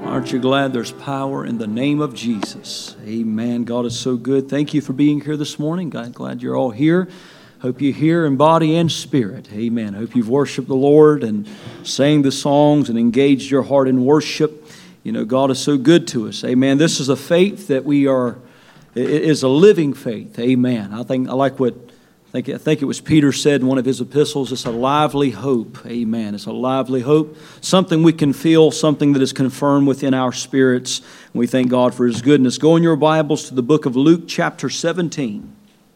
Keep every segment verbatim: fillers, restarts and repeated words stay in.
Aren't you glad there's power in the name of Jesus? Amen. God is so good. Thank you for being here this morning. God, glad you're all here. Hope you're here in body and spirit. Amen. Hope you've worshiped the Lord and sang the songs and engaged your heart in worship. You know, God is so good to us. Amen. This is a faith that we are, it is a living faith. Amen. I think I like what I think, I think it was Peter said in one of his epistles, it's a lively hope. Amen. It's a lively hope. Something we can feel, something that is confirmed within our spirits. And we thank God for His goodness. Go in your Bibles to the book of Luke chapter seventeen.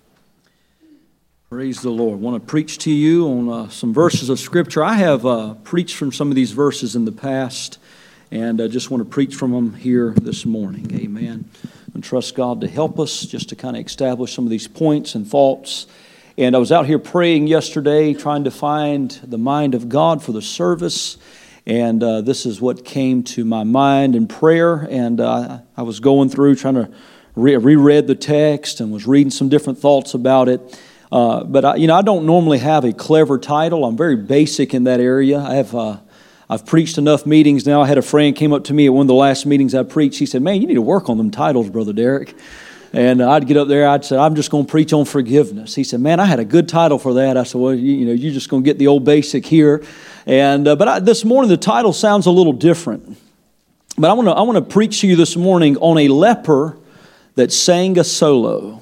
Praise the Lord. I want to preach to you on uh, some verses of Scripture. I have uh, preached from some of these verses in the past, and I just want to preach from them here this morning. Amen. And trust God to help us just to kind of establish some of these points and thoughts. And I was out here praying yesterday, trying to find the mind of God for the service. And uh, this is what came to my mind in prayer. And uh, I was going through, trying to re- reread the text and was reading some different thoughts about it. Uh, but, I, you know, I don't normally have a clever title. I'm very basic in that area. I have, uh, I've preached enough meetings now. I had a friend came up to me at one of the last meetings I preached. He said, man, you need to work on them titles, Brother Derek. And I'd get up there, I'd say, I'm just going to preach on forgiveness. He said, man, I had a good title for that. I said, well, you, you know, you're just going to get the old basic here. And uh, But I, this morning, the title sounds a little different. But I want to I want to preach to you this morning on a leper that sang a solo.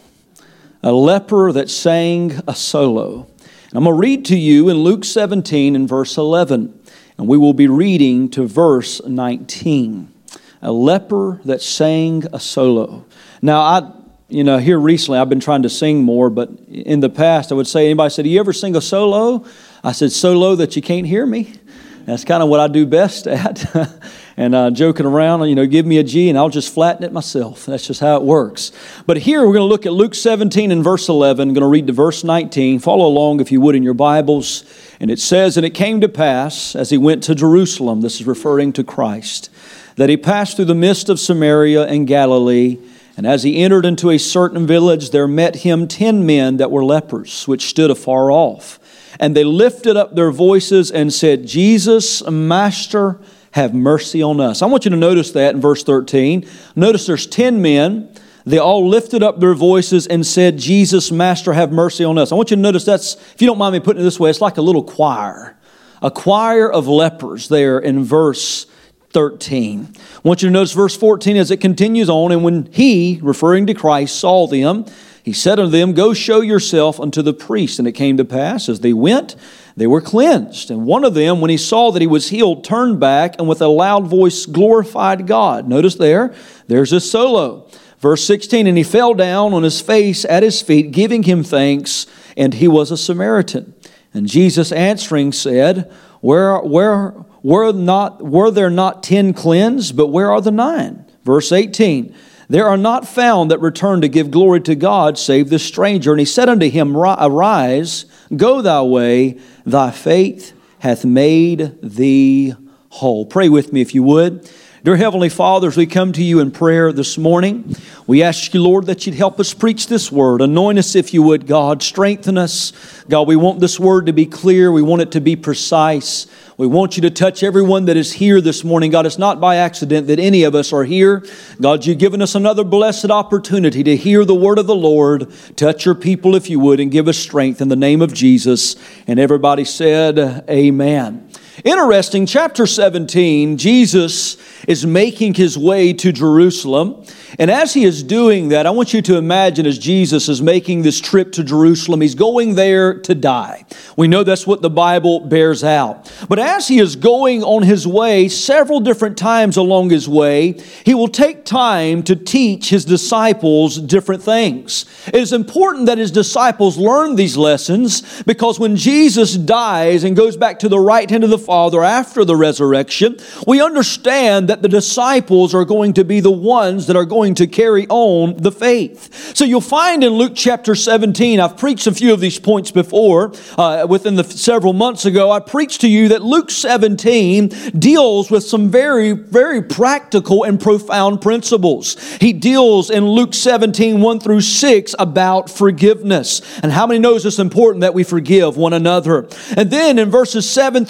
A leper that sang a solo. And I'm going to read to you in Luke seventeen and verse eleven. And we will be reading to verse nineteen. A leper that sang a solo. Now, I... You know, here recently I've been trying to sing more, but in the past I would say, anybody said, do you ever sing a solo? I said, so low that you can't hear me. That's kind of what I do best at. and uh, joking around, you know, give me a G and I'll just flatten it myself. That's just how it works. But here we're going to look at Luke seventeen and verse eleven. I'm going to read to verse nineteen. Follow along if you would in your Bibles. And it says, and it came to pass as he went to Jerusalem, this is referring to Christ, that he passed through the midst of Samaria and Galilee. And as he entered into a certain village, there met him ten men that were lepers, which stood afar off. And they lifted up their voices and said, Jesus, Master, have mercy on us. I want you to notice that in verse thirteen. Notice there's ten men. They all lifted up their voices and said, Jesus, Master, have mercy on us. I want you to notice that's, if you don't mind me putting it this way, it's like a little choir. A choir of lepers there in verse thirteen. I want you to notice verse fourteen as it continues on. And when he, referring to Christ, saw them, he said unto them, go show yourself unto the priest. And it came to pass, as they went, they were cleansed. And one of them, when he saw that he was healed, turned back and with a loud voice glorified God. Notice there, there's a solo. Verse sixteen, and he fell down on his face at his feet, giving him thanks, and he was a Samaritan. And Jesus answering said, Where, where, were not, were there not ten cleansed, but where are the nine? Verse eighteen, there are not found that return to give glory to God, save this stranger. And he said unto him, arise, go thy way, thy faith hath made thee whole. Pray with me if you would. Dear Heavenly Father, as we come to you in prayer this morning, we ask you, Lord, that you'd help us preach this word. Anoint us if you would, God. Strengthen us. God, we want this word to be clear. We want it to be precise. We want you to touch everyone that is here this morning. God, it's not by accident that any of us are here. God, you've given us another blessed opportunity to hear the word of the Lord. Touch your people if you would and give us strength in the name of Jesus. And everybody said, amen. Interesting, chapter seventeen, Jesus is making his way to Jerusalem. And as he is doing that, I want you to imagine as Jesus is making this trip to Jerusalem, he's going there to die. We know that's what the Bible bears out. But as he is going on his way, several different times along his way, he will take time to teach his disciples different things. It is important that his disciples learn these lessons because when Jesus dies and goes back to the right hand of the Father after the resurrection, we understand that the disciples are going to be the ones that are going to carry on the faith. So you'll find in Luke chapter seventeen, I've preached a few of these points before, uh, within the several months ago, I preached to you that Luke seventeen deals with some very, very practical and profound principles. He deals in Luke seventeen, one through six about forgiveness. And how many knows it's important that we forgive one another? And then in verses seven through ten,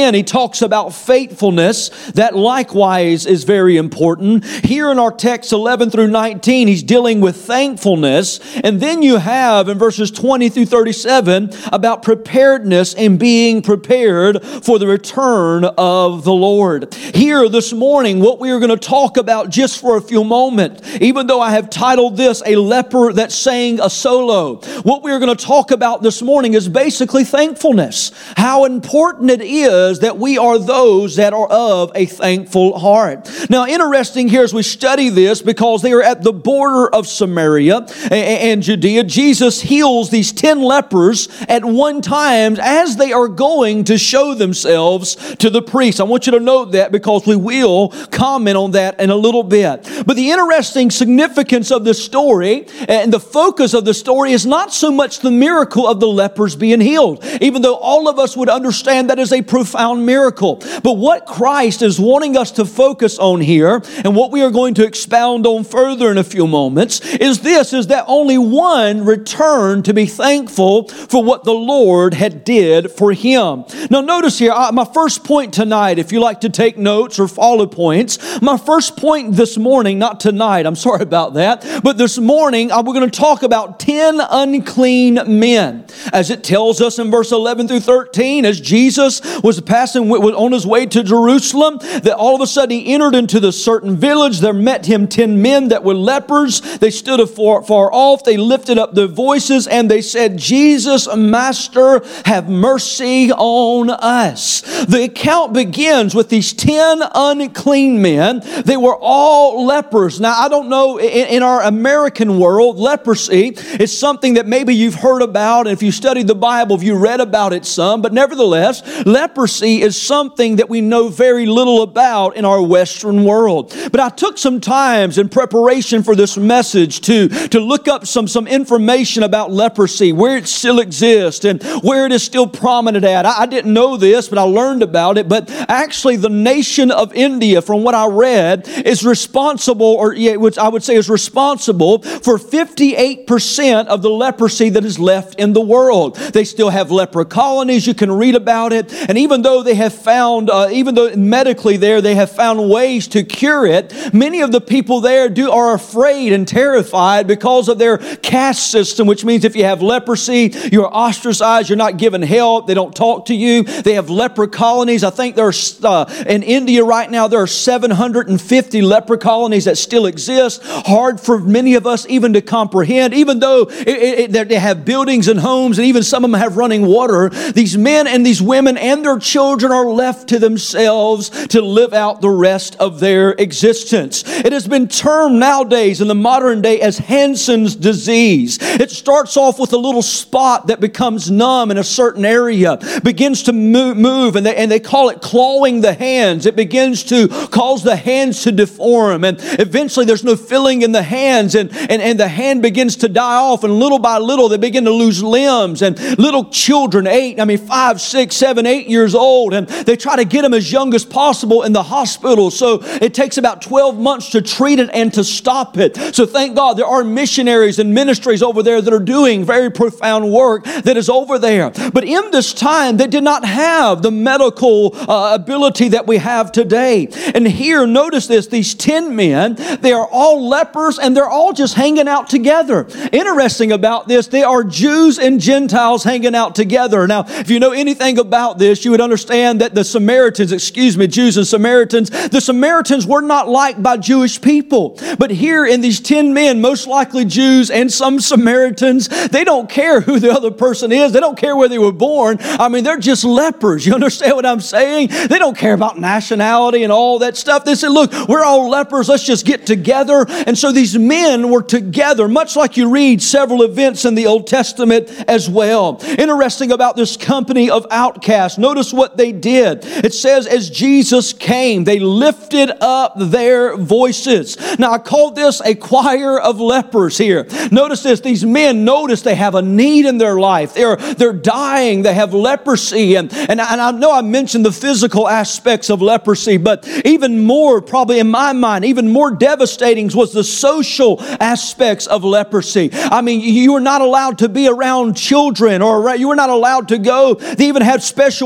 ten, he talks about faithfulness. That likewise is very important. Here in our text eleven through nineteen, he's dealing with thankfulness. And then you have in verses twenty through thirty-seven about preparedness and being prepared for the return of the Lord. Here this morning, what we are going to talk about just for a few moments, even though I have titled this A Leper That Sang a Solo, what we are going to talk about this morning is basically thankfulness. How important it is that we are those that are of a thankful heart. Now, interesting here as we study this, because they are at the border of Samaria and Judea, Jesus heals these ten lepers at one time as they are going to show themselves to the priest. I want you to note that because we will comment on that in a little bit. But the interesting significance of this story and the focus of the story is not so much the miracle of the lepers being healed, even though all of us would understand that is a profound miracle. But what Christ is wanting us to focus on here, and what we are going to expound on further in a few moments, is this, is that only one returned to be thankful for what the Lord had did for him. Now notice here, my first point tonight, if you like to take notes or follow points, my first point this morning, not tonight, I'm sorry about that, but this morning we're going to talk about ten unclean men. As it tells us in verse eleven through thirteen, as Jesus was passing was on his way to Jerusalem, that all of a sudden he entered into the certain village. There met him ten men that were lepers. They stood afar, far off. They lifted up their voices and they said, "Jesus, Master, have mercy on us." The account begins with these ten unclean men. They were all lepers. Now, I don't know, in, in our American world, leprosy is something that maybe you've heard about. And if you studied the Bible, if you read about it some, but nevertheless, leprosy is something that we know very little about in our Western world. But I took some times in preparation for this message to, to look up some, some information about leprosy, where it still exists and where it is still prominent at. I, I didn't know this, but I learned about it. But actually, the nation of India, from what I read, is responsible, or yeah, which I would say is responsible for fifty-eight percent of the leprosy that is left in the world. They still have leper colonies. You can read about it. And even though they have found, uh, even though medically there they have found ways to cure it, many of the people there do are afraid and terrified because of their caste system, which means if you have leprosy, you're ostracized, you're not given help, they don't talk to you. They have leper colonies. I think there's uh, in India right now there are seven hundred fifty leper colonies that still exist. Hard for many of us even to comprehend, even though it, it, it, they have buildings and homes, and even some of them have running water. These men and these women and their children are left to themselves to live out the rest of their existence. It has been termed nowadays in the modern day as Hansen's disease. It starts off with a little spot that becomes numb in a certain area, begins to move, move and, they, and they call it clawing the hands. It begins to cause the hands to deform, and eventually there's no filling in the hands, and, and, and the hand begins to die off, and little by little they begin to lose limbs, and little children, eight, I mean five, six, seven, eight years old, and they try to get them as young as possible in the hospital. So it takes about twelve months to treat it and to stop it. So thank God there are missionaries and ministries over there that are doing very profound work that is over there. But in this time, they did not have the medical uh, ability that we have today. And here, notice this, these ten men, they are all lepers and they're all just hanging out together. Interesting about this, they are Jews and Gentiles hanging out together. Now, if you know anything about this, you would understand that the Samaritans, excuse me, Jews and Samaritans, the Samaritans were not liked by Jewish people. But here in these ten men, most likely Jews and some Samaritans, they don't care who the other person is. They don't care where they were born. I mean, they're just lepers. You understand what I'm saying? They don't care about nationality and all that stuff. They said, look, we're all lepers. Let's just get together. And so these men were together, much like you read several events in the Old Testament as well. Interesting about this company of outcasts. Notice what they did. It says, as Jesus came, they lifted up their voices. Now, I call this a choir of lepers here. Notice this. These men, notice they have a need in their life. They're, they're dying. They have leprosy. And, and, and I know I mentioned the physical aspects of leprosy, but even more, probably in my mind, even more devastating was the social aspects of leprosy. I mean, you were not allowed to be around children, or you were not allowed to go. They even had special areas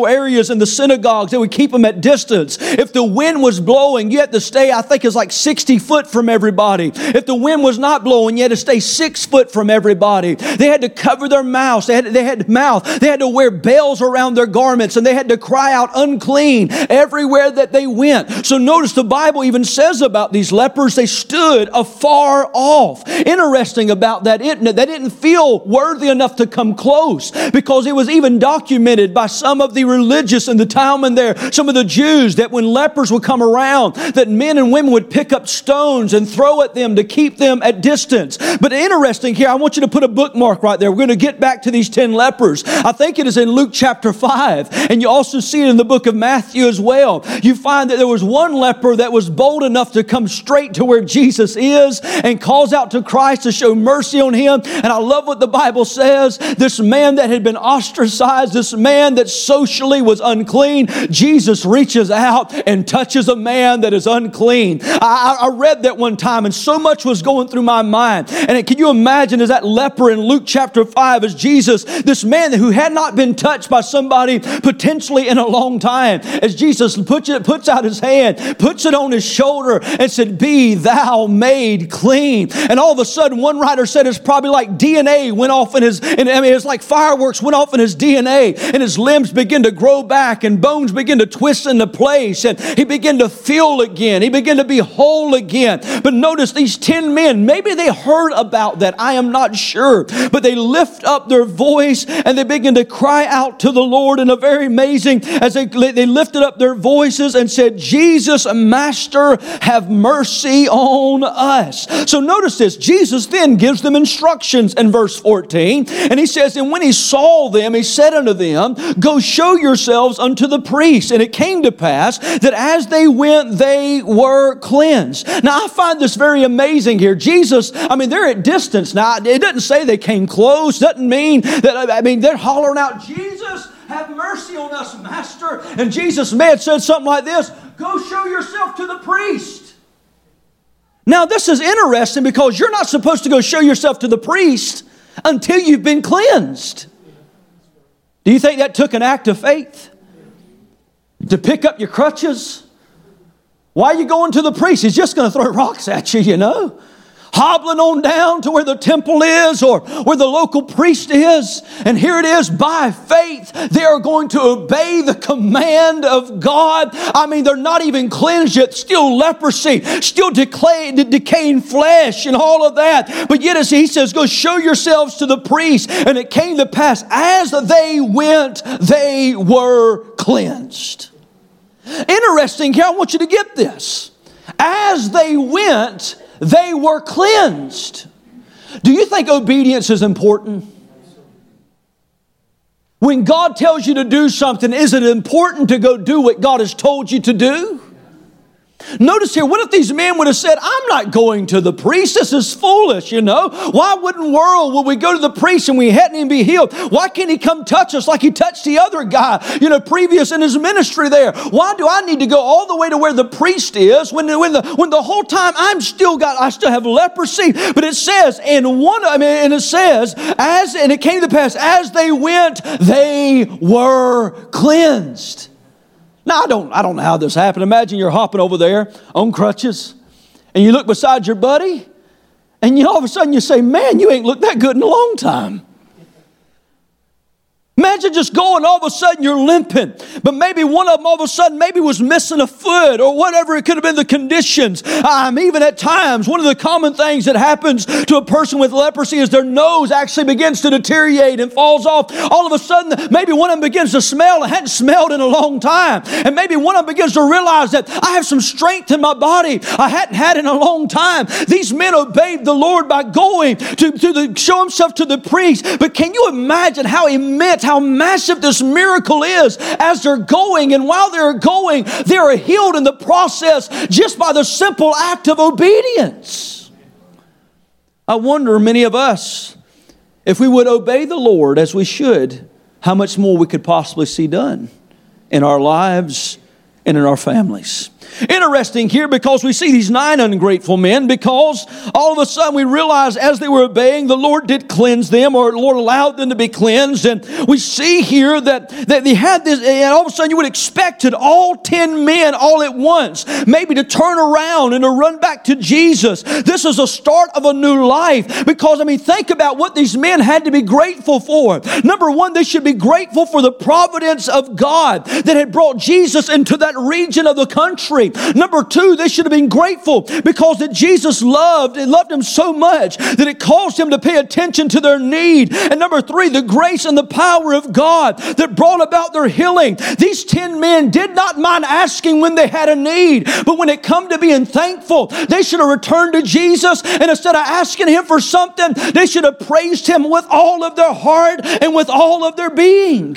in the synagogues, they would keep them at distance. If the wind was blowing, you had to stay, I think it's like sixty foot from everybody. If the wind was not blowing, you had to stay six foot from everybody. They had to cover their mouths. They had, they had mouth. They had to wear bells around their garments, and they had to cry out unclean everywhere that they went. So notice the Bible even says about these lepers, they stood afar off. Interesting about that, isn't it? They didn't feel worthy enough to come close, because it was even documented by some of the religious in the town in there, some of the Jews, that when lepers would come around, that men and women would pick up stones and throw at them to keep them at distance. But interesting here, I want you to put a bookmark right there. We're going to get back to these ten lepers. I think it is in Luke chapter five, and you also see it in the book of Matthew as well. You find that there was one leper that was bold enough to come straight to where Jesus is and calls out to Christ to show mercy on him. And I love what the Bible says. This man that had been ostracized, this man that socially was unclean, Jesus reaches out and touches a man that is unclean. I, I read that one time, and so much was going through my mind. And can you imagine, as that leper in Luke chapter five, as Jesus, this man who had not been touched by somebody potentially in a long time, as Jesus puts it, puts out his hand, puts it on his shoulder, and said, "Be thou made clean." And all of a sudden, one writer said it's probably like D N A went off in his, and I mean, it's like fireworks went off in his D N A, and his limbs began to grow back, and bones began to twist into place, and he began to feel again. He began to be whole again. But notice these ten men, maybe they heard about that. I am not sure. But they lift up their voice, and they begin to cry out to the Lord in a very amazing, as they, they lifted up their voices and said, "Jesus, Master, have mercy on us." So notice this. Jesus then gives them instructions in verse fourteen. And he says, "And when he saw them, he said unto them, Go show yourselves unto the priests. And it came to pass that as they went, they were cleansed." Now I find this very amazing here. Jesus, I mean, they're at distance. Now it doesn't say they came close. Doesn't mean that, I mean, they're hollering out, "Jesus, have mercy on us, Master." And Jesus may have said something like this, "Go show yourself to the priest." Now this is interesting, because you're not supposed to go show yourself to the priest until you've been cleansed. Do you think that took an act of faith? To pick up your crutches? Why are you going to the priest? He's just going to throw rocks at you, you know. Hobbling on down to where the temple is, or where the local priest is. And here it is, by faith, they are going to obey the command of God. I mean, they're not even cleansed yet. Still leprosy, still decay, decaying flesh and all of that. But yet as he says, "Go show yourselves to the priest." And it came to pass, as they went, they were cleansed. Interesting here, I want you to get this. As they went, they were cleansed. Do you think obedience is important? When God tells you to do something, is it important to go do what God has told you to do? Notice here, what if these men would have said, "I'm not going to the priest. This is foolish, you know. Why wouldn't world would we go to the priest and we hadn't even be healed? Why can't he come touch us like he touched the other guy, you know, previous in his ministry there? Why do I need to go all the way to where the priest is when, when the when the whole time I'm still got I still have leprosy?" But it says, and one I mean, and it says, as and it came to pass, as they went, they were cleansed. Now, I don't, I don't know how this happened. Imagine you're hopping over there on crutches, and you look beside your buddy, and you all of a sudden you say, "Man, you ain't looked that good in a long time." Imagine just going, all of a sudden you're limping. But maybe one of them all of a sudden maybe was missing a foot or whatever. It could have been the conditions. Um, even at times, one of the common things that happens to a person with leprosy is their nose actually begins to deteriorate and falls off. All of a sudden, maybe one of them begins to smell and hadn't smelled in a long time. And maybe one of them begins to realize that I have some strength in my body I hadn't had in a long time. These men obeyed the Lord by going to, to the, show himself to the priest. But can you imagine how immense, how massive this miracle is as they're going, and while they're going, they are healed in the process just by the simple act of obedience. I wonder, many of us, if we would obey the Lord as we should, how much more we could possibly see done in our lives and in our families. Interesting here because we see these nine ungrateful men, because all of a sudden we realize as they were obeying, the Lord did cleanse them, or the Lord allowed them to be cleansed. And we see here that, that they had this, and all of a sudden you would expect it, all ten men all at once, maybe to turn around and to run back to Jesus. This is a start of a new life, because I mean, think about what these men had to be grateful for. Number one, they should be grateful for the providence of God that had brought Jesus into that region of the country. Number two, they should have been grateful because that Jesus loved and loved them so much that it caused him to pay attention to their need. And number three, the grace and the power of God that brought about their healing. These ten men did not mind asking when they had a need, but when it come to being thankful, they should have returned to Jesus, and instead of asking him for something, they should have praised him with all of their heart and with all of their being.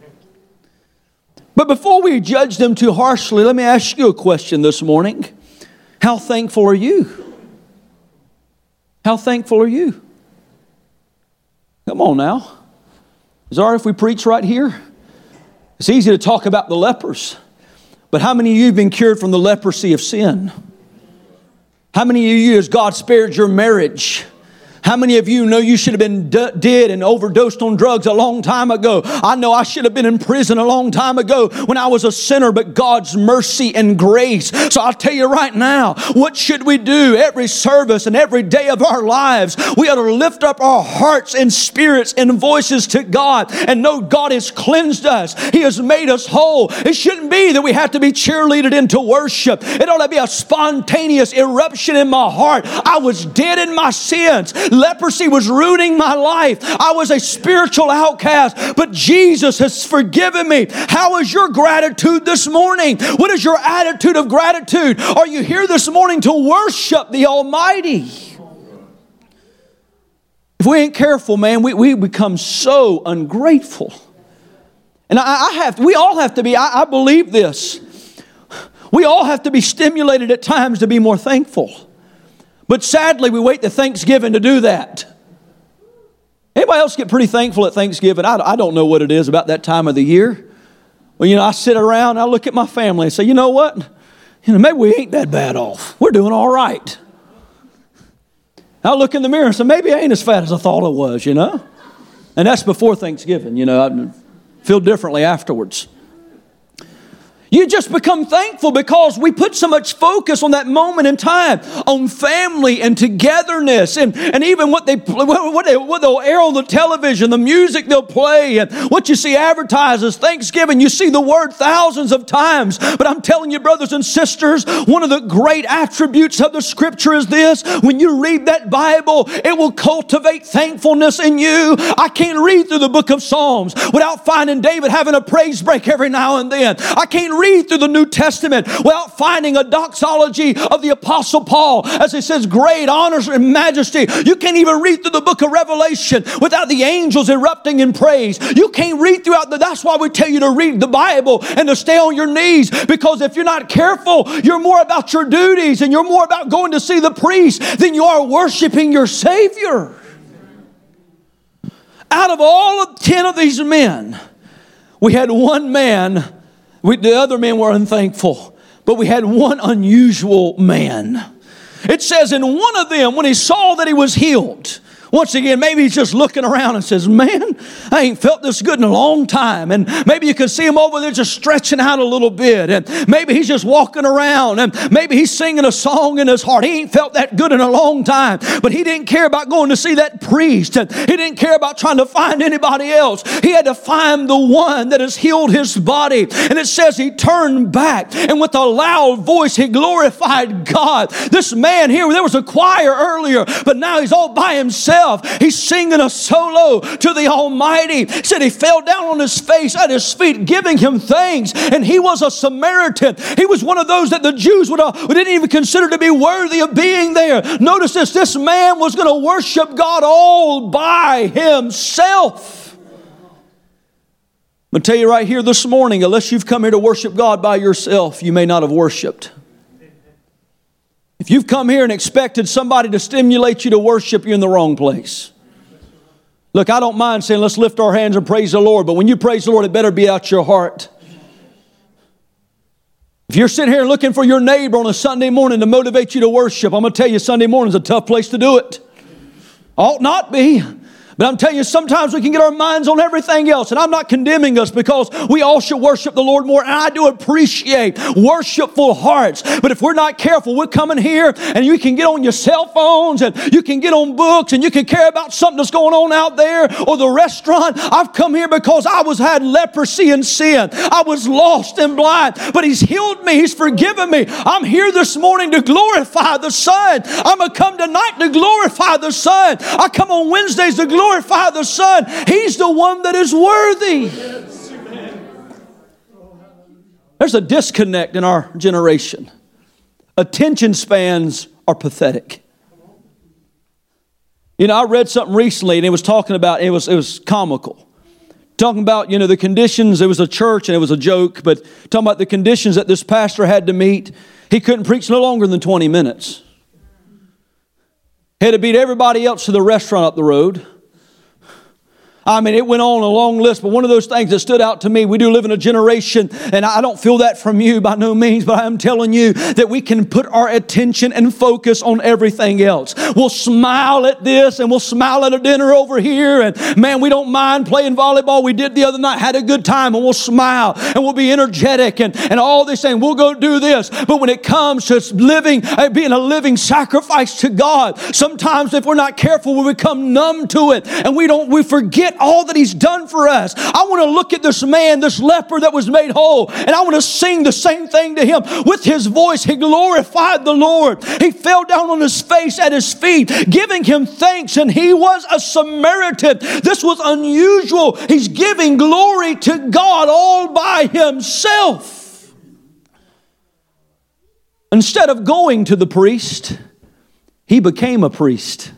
But before we judge them too harshly, let me ask you a question this morning. How thankful are you? How thankful are you? Come on now. Is it all right if we preach right here? It's easy to talk about the lepers, but how many of you have been cured from the leprosy of sin? How many of you has God spared your marriage? How many of you know you should have been d- dead and overdosed on drugs a long time ago? I know I should have been in prison a long time ago when I was a sinner, but God's mercy and grace. So I'll tell you right now, what should we do every service and every day of our lives? We ought to lift up our hearts and spirits and voices to God and know God has cleansed us. He has made us whole. It shouldn't be that we have to be cheerleaded into worship. It ought to be a spontaneous eruption in my heart. I was dead in my sins. Leprosy was ruining my life. I was a spiritual outcast, but Jesus has forgiven me. How is your gratitude this morning? What is your attitude of gratitude? Are you here this morning to worship the Almighty? If we ain't careful, man, we, we become so ungrateful. And I, I have, we all have to be, I, I believe this. We all have to be stimulated at times to be more thankful. But sadly, we wait to Thanksgiving to do that. Anybody else get pretty thankful at Thanksgiving? I, I don't know what it is about that time of the year. Well, you know, I sit around, I look at my family and say, you know what? You know, maybe we ain't that bad off. We're doing all right. I look in the mirror and say, maybe I ain't as fat as I thought I was, you know? And that's before Thanksgiving, you know. I feel differently afterwards. You just become thankful because we put so much focus on that moment in time, on family and togetherness, and, and even what, they, what, they, what they'll air on the television, the music they'll play, and what you see advertised as Thanksgiving. You see the word thousands of times. But I'm telling you, brothers and sisters, one of the great attributes of the Scripture is this. When you read that Bible, it will cultivate thankfulness in you. I can't read through the book of Psalms without finding David having a praise break every now and then. I can't read through the New Testament without finding a doxology of the Apostle Paul as it says great honors and majesty. You can't even read through the book of Revelation without the angels erupting in praise. You can't read throughout the, that's why we tell you to read the Bible and to stay on your knees, because if you're not careful, you're more about your duties and you're more about going to see the priest than you are worshiping your Savior. Out of all of ten of these men, we had one man. We, the other men were unthankful, but we had one unusual man. It says in one of them, when he saw that he was healed, once again, maybe he's just looking around and says, man, I ain't felt this good in a long time. And maybe you can see him over there just stretching out a little bit. And maybe he's just walking around. And maybe he's singing a song in his heart. He ain't felt that good in a long time. But he didn't care about going to see that priest. And he didn't care about trying to find anybody else. He had to find the one that has healed his body. And it says he turned back. And with a loud voice, he glorified God. This man here, there was a choir earlier. But now he's all by himself. He's singing a solo to the Almighty. He said he fell down on his face at his feet, giving him thanks. And he was a Samaritan. He was one of those that the Jews would uh, didn't even consider to be worthy of being there. Notice this, this man was going to worship God all by himself. I'm going to tell you right here this morning, unless you've come here to worship God by yourself, you may not have worshiped. If you've come here and expected somebody to stimulate you to worship, you're in the wrong place. Look, I don't mind saying let's lift our hands and praise the Lord, but when you praise the Lord, it better be out your heart. If you're sitting here looking for your neighbor on a Sunday morning to motivate you to worship, I'm going to tell you Sunday morning is a tough place to do it. Ought not be. But I'm telling you, sometimes we can get our minds on everything else. And I'm not condemning us, because we all should worship the Lord more. And I do appreciate worshipful hearts. But if we're not careful, we're coming here and you can get on your cell phones and you can get on books and you can care about something that's going on out there or the restaurant. I've come here because I was had leprosy and sin. I was lost and blind. But He's healed me. He's forgiven me. I'm here this morning to glorify the Son. I'm going to come tonight to glorify the Son. I come on Wednesdays to glorify Glorify the Son. He's the one that is worthy. There's a disconnect in our generation. Attention spans are pathetic. You know, I read something recently and it was talking about, it was, it was comical. Talking about, you know, the conditions. It was a church and it was a joke, but talking about the conditions that this pastor had to meet. He couldn't preach no longer than twenty minutes. He had to beat everybody else to the restaurant up the road. I mean, it went on a long list, but one of those things that stood out to me, we do live in a generation, and I don't feel that from you by no means, but I'm telling you that we can put our attention and focus on everything else. We'll smile at this, and we'll smile at a dinner over here, and man, we don't mind playing volleyball. We did the other night, had a good time, and we'll smile, and we'll be energetic, and, and all this thing. We'll go do this. But when it comes to living, being a living sacrifice to God, sometimes if we're not careful, we become numb to it, and we don't, we forget all that He's done for us. I want to look at this man, this leper that was made whole, and I want to sing the same thing to him. With his voice, he glorified the Lord. He fell down on his face at His feet, giving Him thanks, and he was a Samaritan. This was unusual. He's giving glory to God all by himself. Instead of going to the priest, he became a priest.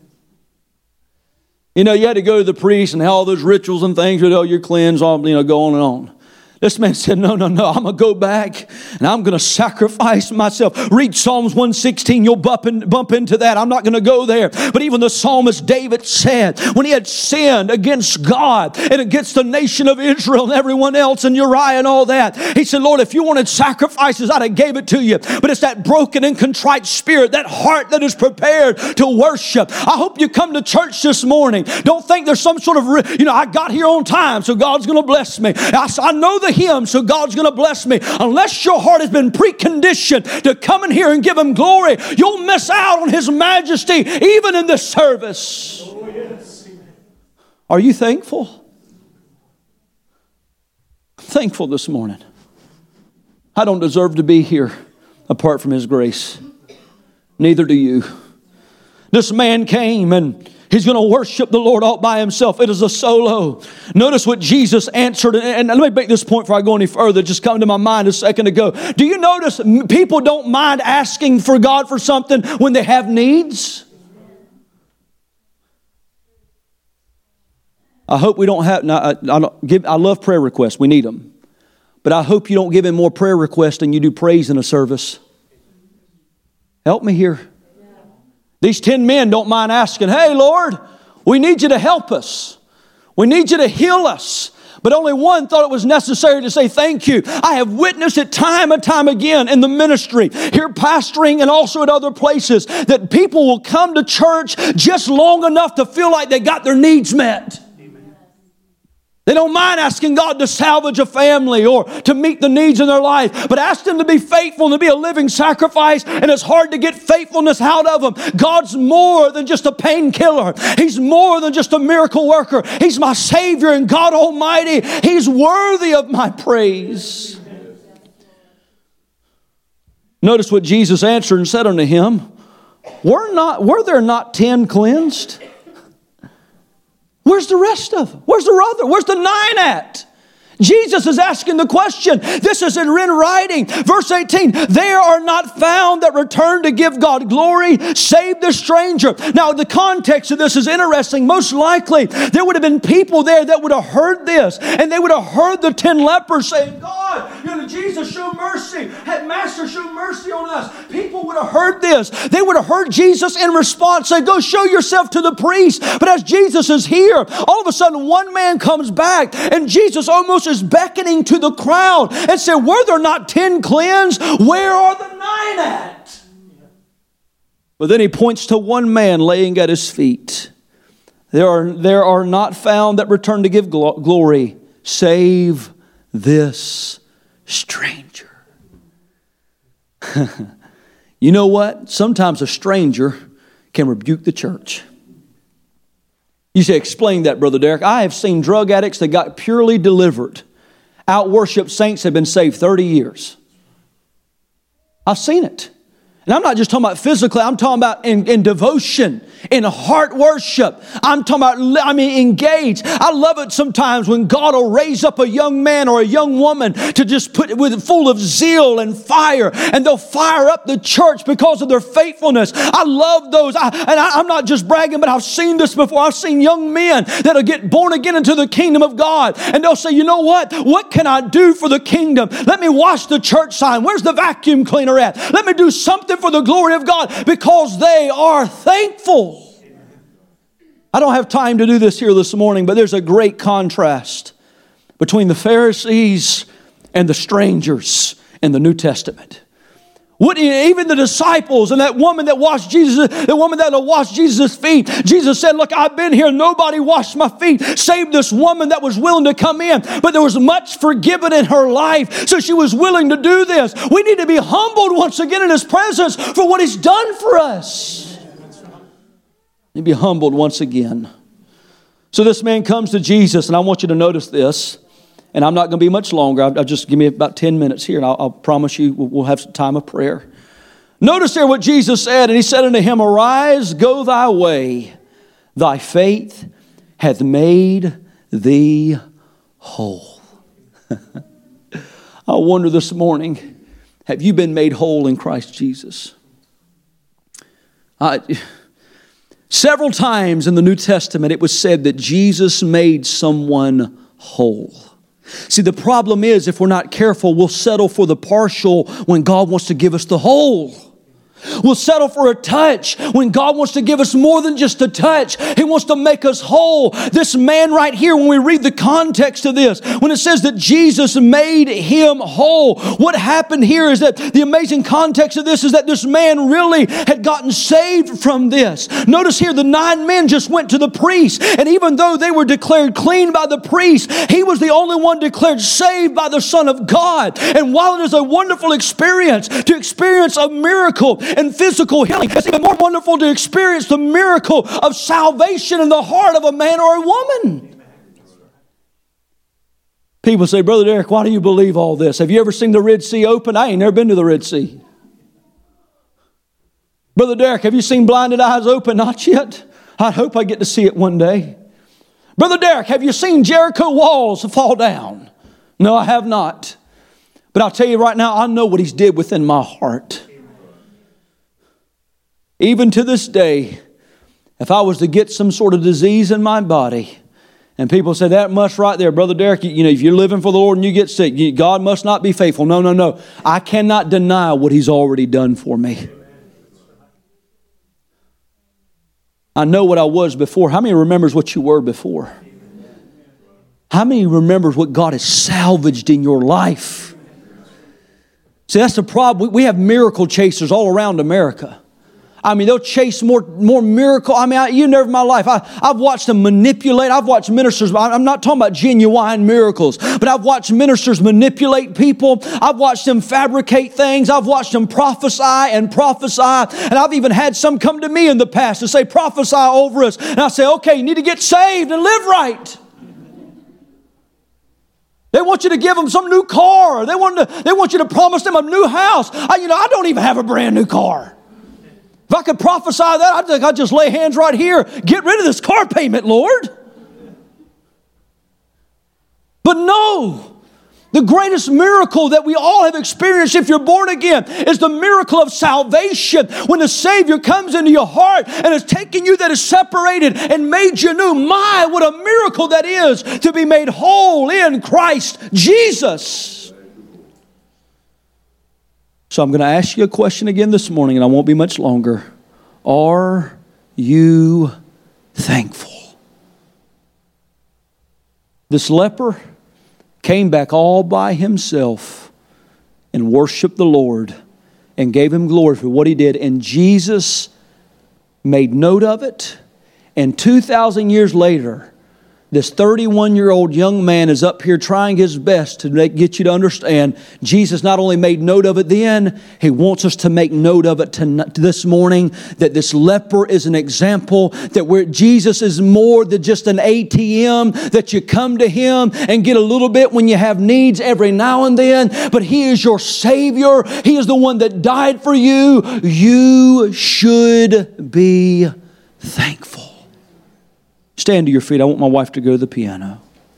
You know, you had to go to the priest and all those rituals and things, you know, you're cleansed, all, you know, go on and on. This man said, no, no, no, I'm going to go back and I'm going to sacrifice myself. Read Psalms one sixteen, you'll bump, in, bump into that. I'm not going to go there. But even the psalmist David said, when he had sinned against God and against the nation of Israel and everyone else and Uriah and all that, he said, Lord, if you wanted sacrifices, I'd have gave it to you. But it's that broken and contrite spirit, that heart that is prepared to worship. I hope you come to church this morning. Don't think there's some sort of, you know, I got here on time, so God's going to bless me. I, I know the Him, so God's going to bless me. Unless your heart has been preconditioned to come in here and give Him glory, you'll miss out on His majesty even in this service. Oh, yes. Are you thankful? I'm thankful this morning. I don't deserve to be here apart from His grace. Neither do you. This man came and he's going to worship the Lord all by himself. It is a solo. Notice what Jesus answered. And let me make this point before I go any further. It just come to my mind a second ago. Do you notice people don't mind asking for God for something when they have needs? I hope we don't have, I, I, don't give, I love prayer requests. We need them. But I hope you don't give Him more prayer requests than you do praise in a service. Help me here. These ten men don't mind asking, hey, Lord, we need you to help us. We need you to heal us. But only one thought it was necessary to say thank you. I have witnessed it time and time again in the ministry, here pastoring and also at other places, that people will come to church just long enough to feel like they got their needs met. They don't mind asking God to salvage a family or to meet the needs in their life, but ask them to be faithful and to be a living sacrifice, and it's hard to get faithfulness out of them. God's more than just a painkiller. He's more than just a miracle worker. He's my Savior and God Almighty. He's worthy of my praise. Notice what Jesus answered and said unto him, Were not, were there not ten cleansed? Where's the rest of them? Where's the other? Where's the nine at? Jesus is asking the question. This is in writing. Verse eighteen, there are not found that return to give God glory, save the stranger. Now, the context of this is interesting. Most likely, there would have been people there that would have heard this, and they would have heard the ten lepers saying, God, you know, Jesus, show mercy. Had Master, show mercy on us. People would have heard this. They would have heard Jesus in response say, go show yourself to the priest. But as Jesus is here, all of a sudden, one man comes back, and Jesus almost is beckoning to the crowd and said, were there not ten cleansed? Where are the nine at? But then he points to one man laying at his feet. There are, there are not found that return to give glo- glory, save this stranger. You know what? Sometimes a stranger can rebuke the church. You say, explain that, Brother Derek. I have seen drug addicts that got purely delivered. Out-worship saints have been saved thirty years. I've seen it. And I'm not just talking about physically, I'm talking about in, in devotion, in heart worship. I'm talking about, I mean, engage. I love it sometimes when God will raise up a young man or a young woman to just put it with full of zeal and fire, and they'll fire up the church because of their faithfulness. I love those. I, and I, I'm not just bragging, but I've seen this before. I've seen young men that'll get born again into the kingdom of God, and they'll say, you know what? What can I do for the kingdom? Let me wash the church sign. Where's the vacuum cleaner at? Let me do something for the glory of God, because they are thankful. I don't have time to do this here this morning, but there's a great contrast between the Pharisees and the strangers in the New Testament. Wouldn't you, even the disciples and that woman that washed Jesus, the woman that washed Jesus' feet, Jesus said, look, I've been here, nobody washed my feet, save this woman that was willing to come in. But there was much forgiven in her life, so she was willing to do this. We need to be humbled once again in His presence for what He's done for us. We need to be humbled once again. So this man comes to Jesus, and I want you to notice this. And I'm not going to be much longer. I'll, I'll just give me about ten minutes here, and I'll, I'll promise you we'll, we'll have some time of prayer. Notice there what Jesus said, and He said unto him, arise, go thy way. Thy faith hath made thee whole. I wonder this morning, have you been made whole in Christ Jesus? I, several times in the New Testament it was said that Jesus made someone whole. See, the problem is, if we're not careful, we'll settle for the partial when God wants to give us the whole. We'll settle for a touch when God wants to give us more than just a touch. He wants to make us whole. This man right here, when we read the context of this, when it says that Jesus made him whole, what happened here is that the amazing context of this is that this man really had gotten saved from this. Notice here, the nine men just went to the priest, and even though they were declared clean by the priest, he was the only one declared saved by the Son of God. And while it is a wonderful experience to experience a miracle and physical healing, it's even more wonderful to experience the miracle of salvation in the heart of a man or a woman. People say, Brother Derek, why do you believe all this? Have you ever seen the Red Sea open? I ain't never been to the Red Sea. Brother Derek, have you seen blinded eyes open? Not yet. I hope I get to see it one day. Brother Derek, have you seen Jericho walls fall down? No, I have not. But I'll tell you right now, I know what He's did within my heart. Even to this day, if I was to get some sort of disease in my body, and people say, that must right there, Brother Derek, you, you know, if you're living for the Lord and you get sick, you, God must not be faithful. No, no, no. I cannot deny what He's already done for me. I know what I was before. How many remembers what you were before? How many remembers what God has salvaged in your life? See, that's the problem. We have miracle chasers all around America. I mean, they'll chase more more miracle. I mean, I, you never in my life. I, I've watched them manipulate. I've watched ministers. I'm not talking about genuine miracles, but I've watched ministers manipulate people. I've watched them fabricate things. I've watched them prophesy and prophesy. And I've even had some come to me in the past to say, prophesy over us. And I say, okay, you need to get saved and live right. They want you to give them some new car. They want to, they want you to promise them a new house. I, you know, I don't even have a brand new car. If I could prophesy that, I think I'd just lay hands right here. Get rid of this car payment, Lord. But no, the greatest miracle that we all have experienced if you're born again is the miracle of salvation. When the Savior comes into your heart and has taken you that is separated and made you new. My, what a miracle that is to be made whole in Christ Jesus. So I'm going to ask you a question again this morning, and I won't be much longer. Are you thankful? This leper came back all by himself and worshiped the Lord and gave him glory for what he did. And Jesus made note of it. And two thousand years later, this thirty-one-year-old young man is up here trying his best to make, get you to understand. Jesus not only made note of it then, He wants us to make note of it tonight, this morning, that this leper is an example, that where Jesus is more than just an A T M, that you come to Him and get a little bit when you have needs every now and then, but He is your Savior. He is the one that died for you. You should be thankful. Stand to your feet. I want my wife to go to the piano.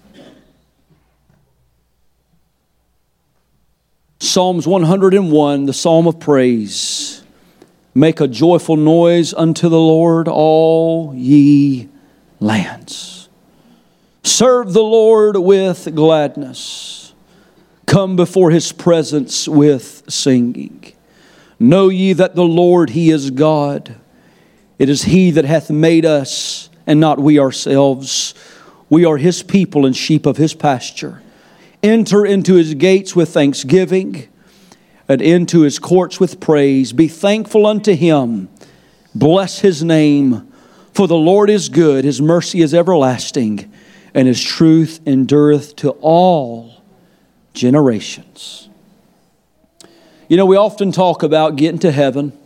Psalms one hundred and one, the Psalm of Praise. Make a joyful noise unto the Lord, all ye lands. Serve the Lord with gladness. Come before His presence with singing. Know ye that the Lord, He is God. It is He that hath made us, and not we ourselves. We are His people and sheep of His pasture. Enter into His gates with thanksgiving, and into His courts with praise. Be thankful unto Him. Bless His name. For the Lord is good, His mercy is everlasting, and His truth endureth to all generations. You know, we often talk about getting to heaven.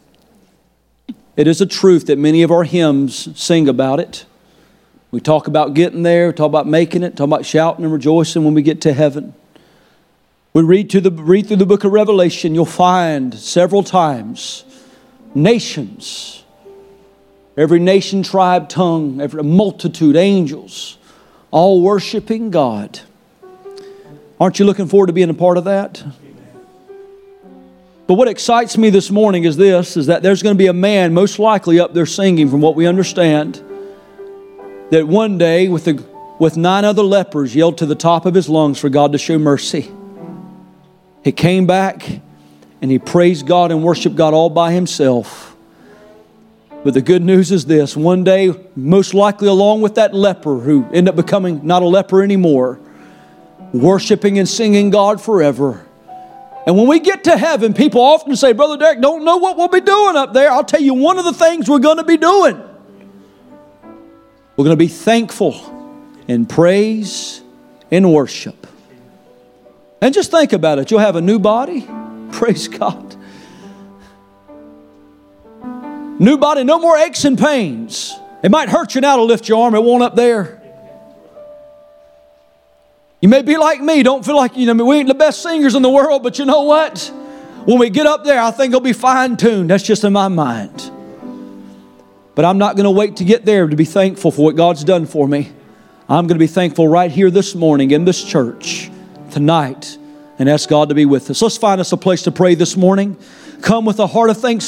It is a truth that many of our hymns sing about it. We talk about getting there, talk about making it, talk about shouting and rejoicing when we get to heaven. We read, to the, read through the book of Revelation, you'll find several times nations, every nation, tribe, tongue, every multitude, angels, all worshiping God. Aren't you looking forward to being a part of that? But what excites me this morning is this, is that there's going to be a man most likely up there singing, from what we understand, that one day with, the, with nine other lepers yelled to the top of his lungs for God to show mercy. He came back and he praised God and worshiped God all by himself. But the good news is this, one day, most likely along with that leper who ended up becoming not a leper anymore, worshiping and singing God forever. And when we get to heaven, people often say, Brother Derek, don't know what we'll be doing up there. I'll tell you one of the things we're going to be doing. We're going to be thankful in praise and worship. And just think about it. You'll have a new body. Praise God. New body, no more aches and pains. It might hurt you now to lift your arm. It won't up there. You may be like me, don't feel like, you know, we ain't the best singers in the world, but you know what? When we get up there, I think it'll be fine-tuned. That's just in my mind. But I'm not going to wait to get there to be thankful for what God's done for me. I'm going to be thankful right here this morning in this church, tonight, and ask God to be with us. Let's find us a place to pray this morning. Come with a heart of thanksgiving.